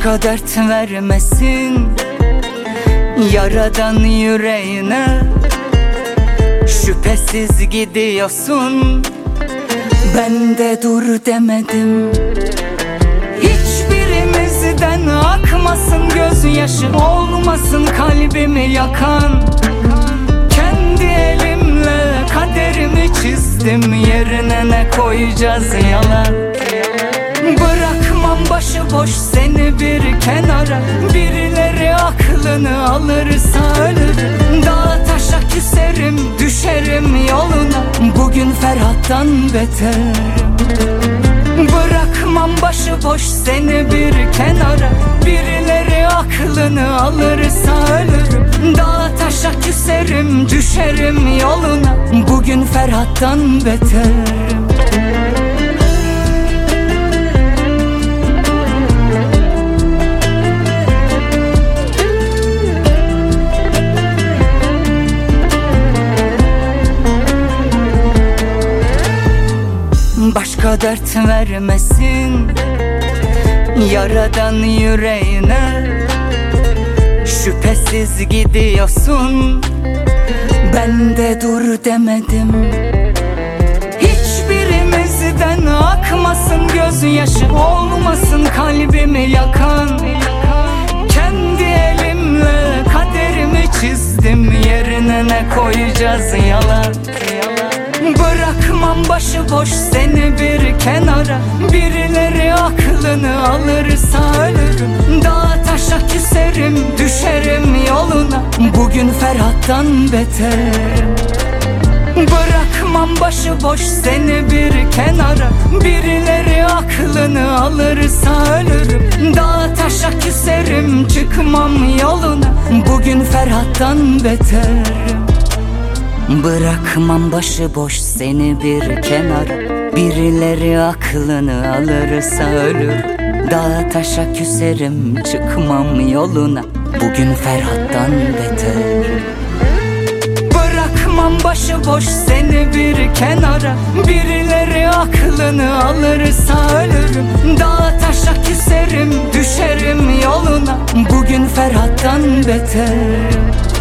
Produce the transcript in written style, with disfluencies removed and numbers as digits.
Başka dert vermesin yaradan yüreğine. Şüphesiz gidiyorsun, ben de dur demedim. Hiçbirimizden akmasın gözyaşı, olmasın kalbimi yakan. Kendi elimle kaderimi çizdim, yerine ne koyacağız yalan. Bırakmam başıboş seni bir kenara, birileri aklını alırsa ölürüm. Dağa taşa küserim, düşerim yoluna, bugün Ferhat'tan beterim. Bırakmam başıboş seni bir kenara, birileri aklını alırsa ölürüm. Dağa taşa küserim, düşerim yoluna, bugün Ferhat'tan beterim. Başka dert vermesin yaradan yüreğine. Şüphesiz gidiyorsun, ben de dur demedim. Hiçbirimizden akmasın gözyaşı, olmasın kalbimi yakan. Kendi elimle kaderimi çizdim, yerine ne koyacağız yalan. Bırakmam başıboş seni bir kenara, birileri aklını alırsa ölürüm. Dağa taşa küserim, düşerim yoluna, bugün Ferhat'tan beterim. Bırakmam başıboş seni bir kenara, birileri aklını alırsa ölürüm. Dağa taşa küserim, çıkmam yoluna, bugün Ferhat'tan beterim. Bırakmam başıboş seni bir kenara, birileri aklını alırsa ölür. Dağa taşa küserim, çıkmam yoluna, bugün Ferhat'tan beterim. Bırakmam başıboş seni bir kenara, birileri aklını alırsa ölürüm. Dağa taşa küserim, düşerim yoluna, bugün Ferhat'tan beterim.